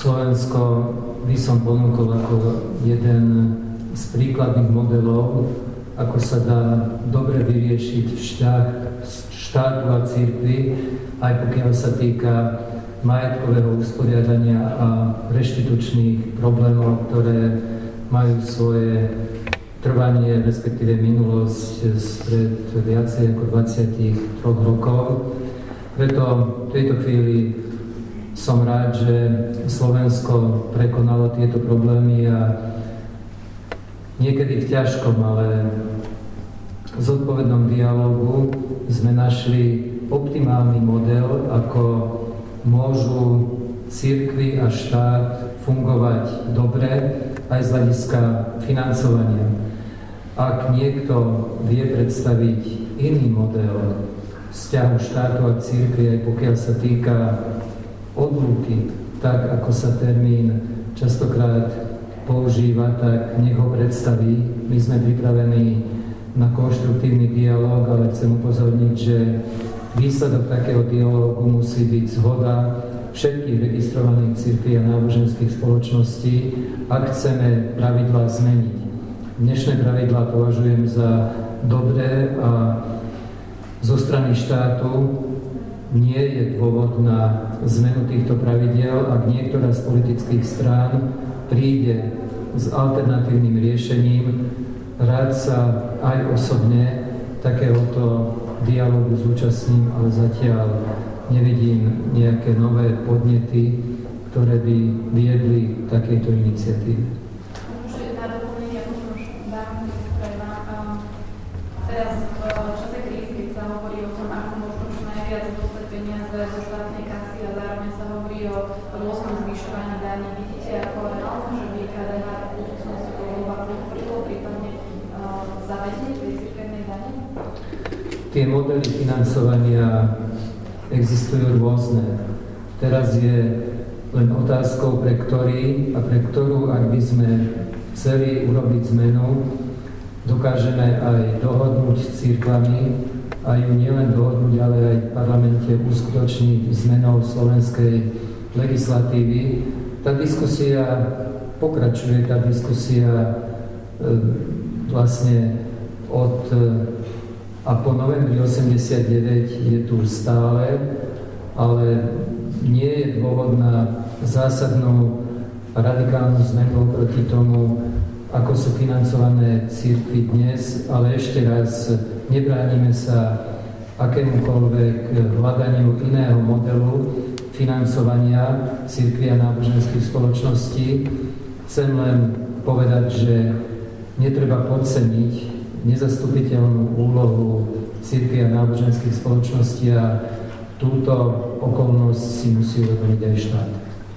Slovensko by som ponúkol ako jeden z príkladných modelov, ako sa dá dobre vyriešiť vzťah štátu a cirkvi, aj pokiaľ sa týka majetkového usporiadania a reštitučných problémov, ktoré majú svoje trvanie, respektíve minulosť spred viacej ako 23 rokov. Preto v tejto chvíli som rád, že Slovensko prekonalo tieto problémy a niekedy v ťažkom, ale zodpovednom dialógu sme našli optimálny model, ako môžu cirkvi a štát fungovať dobre aj z hľadiska financovania. Ak niekto vie predstaviť iný model vzťahu štátu a cirkvi, aj pokiaľ sa týka odlúky, tak ako sa termín častokrát používa, tak nech ho predstaví. My sme pripravení na konštruktívny dialóg, ale chcem upozorniť, že výsledok takého dialógu musí byť zhoda všetkých registrovaných cirkví a náboženských spoločností, ak chceme pravidlá zmeniť. Dnešné pravidlá považujem za dobré a zo strany štátu nie je dôvod na zmenu týchto pravidiel, ak niektorá z politických strán príde s alternatívnym riešením. Rád sa aj osobne takéhoto dialógu zúčastním, ale zatiaľ nevidím nejaké nové podnety, ktoré by viedli k takejto iniciatíve. Teraz v čase krízy, keď sa hovorí o tom, ako možno čo najviac dostať peniaze zo štátnej kasy a zároveň sa hovorí o rôznom zvyšovaní daní, vidíte ako reálne, že by KDH v budúcnosti podporilo prípadne zavedenie tej cirkevnej dane? Tie modely financovania existujú rôzne. Teraz je len otázkou, pre ktorý a pre ktorú, ak by sme chceli urobiť zmenu, dokážeme aj dohodnúť s cirkvami a ju nielen dohodnúť, ale aj v parlamente uskutočniť zmenou slovenskej legislatívy. Tá diskusia pokračuje, tá diskusia vlastne od a po novembri 89 je tu stále, ale nie je dôvod na zásadnú radikálnu zmenu proti tomu, ako sú financované cirkvi dnes, ale ešte raz nebránime sa akémukoľvek hľadaniu iného modelu financovania cirkvi a náboženských spoločností. Chcem len povedať, že netreba podceniť nezastupiteľnú úlohu cirkvi a náboženských spoločností a túto okolnosť si musí uvedomiť aj štát.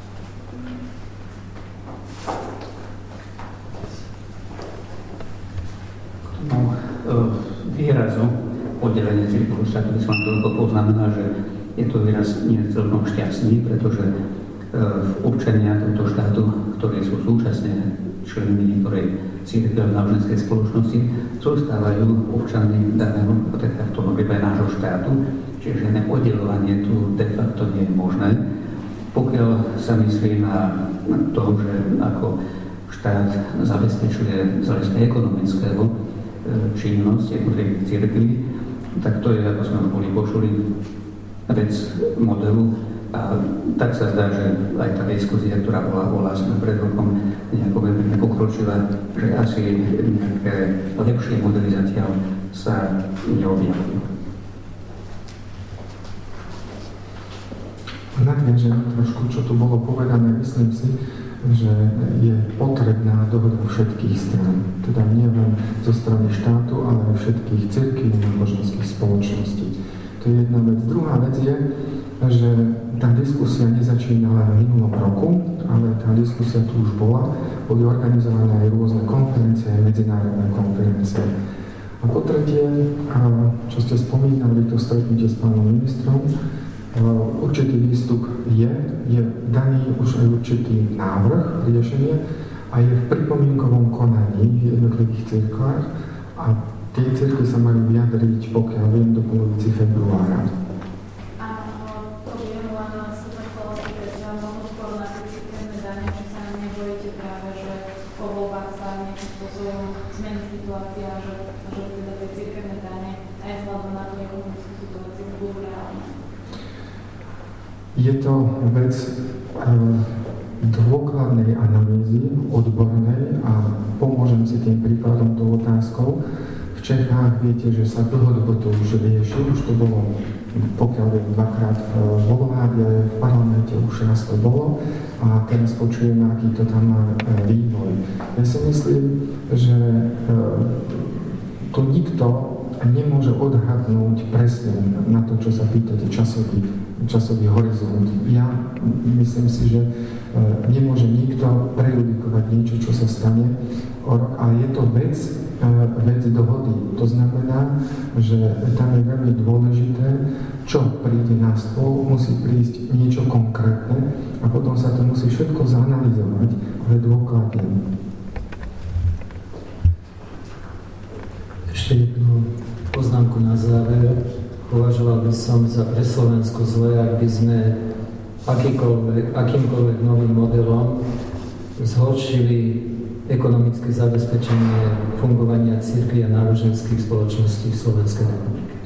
Výrazu oddelenie cirkvi od štátu by som toľko poznamená, že je to výraz nie celkom šťastný, pretože občania tohto štátu, ktorí sú súčasne členmi niektorej cirkvi a náboženskej spoločnosti, zostávajú občanmi daného de facto nášho štátu, čiže žiadne oddelovanie tu de facto nie je možné. Pokiaľ sa myslí na to, že ako štát zabezpečuje z hľadiska ekonomického činnosť jednotlivých cirkví, tak to je, ako sme už boli počuli, vec modelu. A tak sa zdá, že aj tá diskusia, ktorá bola pred rokom nejako veľmi nepokročila, že asi nejaké lepšie modely zatiaľ sa neobjavujú. Nadviažem trošku, čo tu bolo povedané, myslím si, že je potrebná dohoda všetkých strán. Teda nie len zo strany štátu, ale aj všetkých cirkví a náboženských spoločností. To je jedna vec. Druhá vec je, že tá diskusia nezačína len v minulom roku, ale tá diskusia tu už bola. Boli organizované aj rôzne konferencie, aj medzinárodné konferencie. A po tretie, čo ste spomínali, to stretnutie s pánom ministrom, určitý výstup je daný už aj určitý návrh riešenia a je v pripomienkovom konaní v jednotlivých cirkvách a tie cirkvi sa majú vyjadriť, pokiaľ viem, do polovici februára. A to viem len súčasť, že možno skôr na tie cirkevné nejakým spôsobom zmení situácia, že teda tie cirkevné dáne aj vzhľadom na tú ekonomickú situáciu budú reálne? Je to vec dôkladnej analýzy, odbornej a pomôžem si tým príkladom tou otázkou. V Čechách viete, že sa dlhodobo to už rieši, už to bolo, pokiaľ je dvakrát vo vláde, v parlamente už raz to bolo a teraz počujeme, aký to tam má vývoj. Ja si myslím, že to nikto nemôže odhadnúť presne na to, čo sa pýtate, časový horizont. Ja myslím si, že nemôže nikto prejudikovať niečo, čo sa stane o rok, ale je to vec dohody. To znamená, že tam je veľmi dôležité, čo príde na stôl, musí prísť niečo konkrétne a potom sa to musí všetko zanalizovať, ale dôkladne. Ešte jednu poznámku na záver. Považoval by som za pre Slovensko zle, ak by sme akýmkoľvek novým modelom zhoršili ekonomické zabezpečenie fungovania cirkvi a náboženských spoločností v Slovenskej republike.